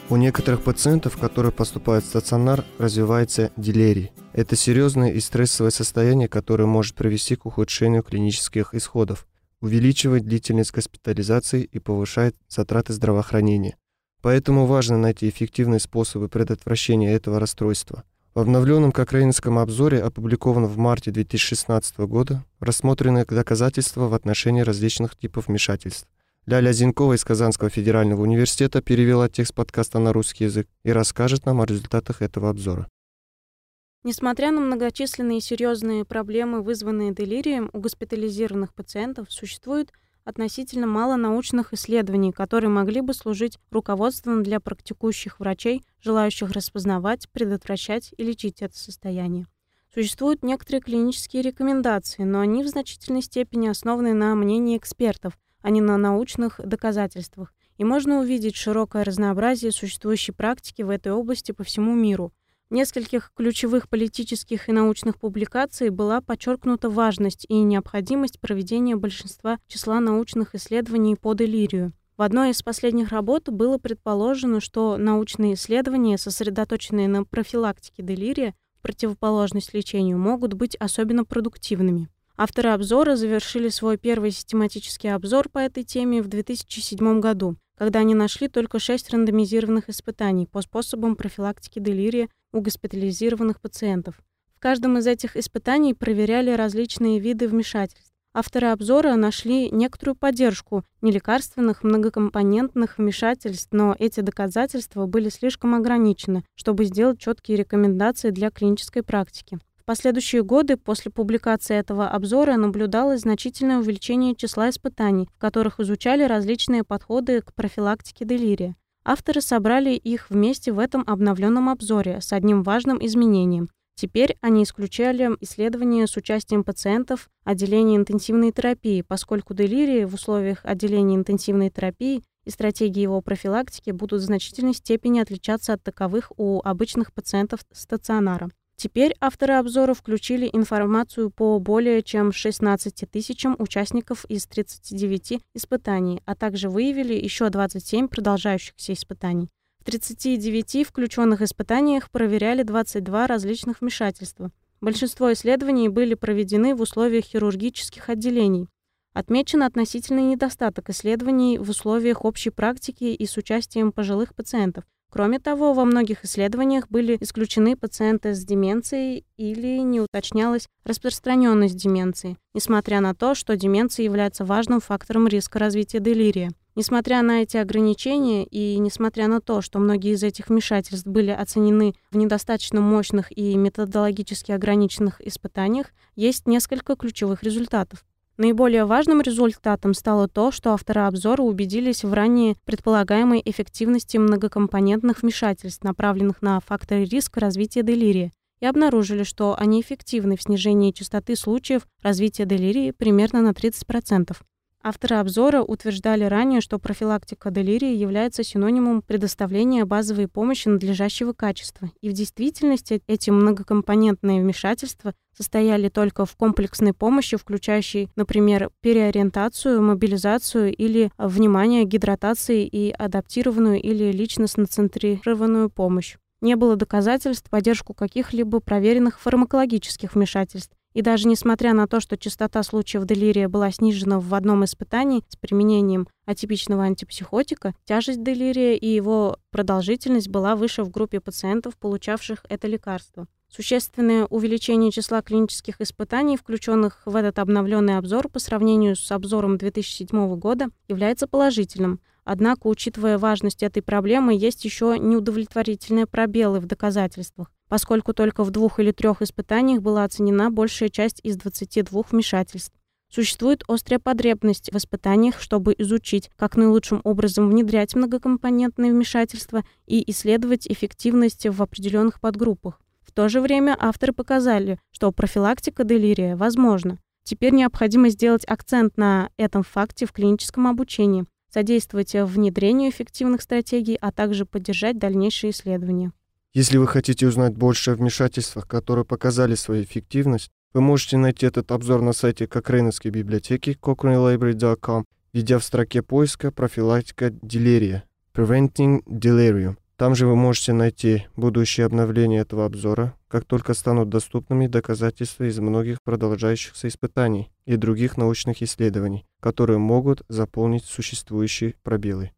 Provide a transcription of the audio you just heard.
У некоторых пациентов, которые поступают в стационар, развивается делирий. Это серьезное и стрессовое состояние, которое может привести к ухудшению клинических исходов, увеличивать длительность госпитализации и повышает затраты здравоохранения. Поэтому важно найти эффективные способы предотвращения этого расстройства. В обновленном кокрейнском обзоре, опубликованном в марте 2016 года, рассмотрены доказательства в отношении различных типов вмешательств. Ляля Зинкова из Казанского федерального университета перевела текст подкаста на русский язык и расскажет нам о результатах этого обзора. Несмотря на многочисленные серьезные проблемы, вызванные делирием, у госпитализированных пациентов существует относительно мало научных исследований, которые могли бы служить руководством для практикующих врачей, желающих распознавать, предотвращать и лечить это состояние. Существуют некоторые клинические рекомендации, но они в значительной степени основаны на мнении экспертов, а не на научных доказательствах, и можно увидеть широкое разнообразие существующей практики в этой области по всему миру. В нескольких ключевых политических и научных публикаций была подчеркнута важность и необходимость проведения большинства числа научных исследований по делирию. В одной из последних работ было предположено, что научные исследования, сосредоточенные на профилактике делирия, в противоположность лечению, могут быть особенно продуктивными. Авторы обзора завершили свой первый систематический обзор по этой теме в 2007 году, когда они нашли только 6 рандомизированных испытаний по способам профилактики делирия у госпитализированных пациентов. В каждом из этих испытаний проверяли различные виды вмешательств. Авторы обзора нашли некоторую поддержку нелекарственных многокомпонентных вмешательств, но эти доказательства были слишком ограничены, чтобы сделать четкие рекомендации для клинической практики. В последующие годы после публикации этого обзора наблюдалось значительное увеличение числа испытаний, в которых изучали различные подходы к профилактике делирия. Авторы собрали их вместе в этом обновленном обзоре с одним важным изменением. Теперь они исключали исследования с участием пациентов отделения интенсивной терапии, поскольку делирии в условиях отделения интенсивной терапии и стратегии его профилактики будут в значительной степени отличаться от таковых у обычных пациентов стационара. Теперь авторы обзора включили информацию по более чем 16 тысячам участников из 39 испытаний, а также выявили еще 27 продолжающихся испытаний. В 39 включенных испытаниях проверяли 22 различных вмешательства. Большинство исследований были проведены в условиях хирургических отделений. Отмечен относительный недостаток исследований в условиях общей практики и с участием пожилых пациентов. Кроме того, во многих исследованиях были исключены пациенты с деменцией или не уточнялась распространенность деменции, несмотря на то, что деменция является важным фактором риска развития делирия. Несмотря на эти ограничения и несмотря на то, что многие из этих вмешательств были оценены в недостаточно мощных и методологически ограниченных испытаниях, есть несколько ключевых результатов. Наиболее важным результатом стало то, что авторы обзора убедились в ранее предполагаемой эффективности многокомпонентных вмешательств, направленных на факторы риска развития делирия, и обнаружили, что они эффективны в снижении частоты случаев развития делирии примерно на 30%. Авторы обзора утверждали ранее, что профилактика делирия является синонимом предоставления базовой помощи надлежащего качества, и в действительности эти многокомпонентные вмешательства состояли только в комплексной помощи, включающей, например, переориентацию, мобилизацию или внимание к гидратации и адаптированную или личностно-центрированную помощь. Не было доказательств в поддержку каких-либо проверенных фармакологических вмешательств. И даже несмотря на то, что частота случаев делирия была снижена в одном испытании с применением атипичного антипсихотика, тяжесть делирия и его продолжительность была выше в группе пациентов, получавших это лекарство. Существенное увеличение числа клинических испытаний, включенных в этот обновленный обзор по сравнению с обзором 2007 года, является положительным. Однако, учитывая важность этой проблемы, есть еще неудовлетворительные пробелы в доказательствах, поскольку только в 2 или 3 испытаниях была оценена большая часть из 22 вмешательств. Существует острая потребность в испытаниях, чтобы изучить, как наилучшим образом внедрять многокомпонентные вмешательства и исследовать эффективность в определенных подгруппах. В то же время авторы показали, что профилактика делирия возможна. Теперь необходимо сделать акцент на этом факте в клиническом обучении, содействовать внедрению эффективных стратегий, а также поддержать дальнейшие исследования. Если вы хотите узнать больше о вмешательствах, которые показали свою эффективность, вы можете найти этот обзор на сайте Кокрейновской библиотеки cochranelibrary.com, введя в строке поиска «Профилактика делирия» (Preventing Delirium). Там же вы можете найти будущие обновления этого обзора, как только станут доступными доказательства из многих продолжающихся испытаний и других научных исследований, которые могут заполнить существующие пробелы.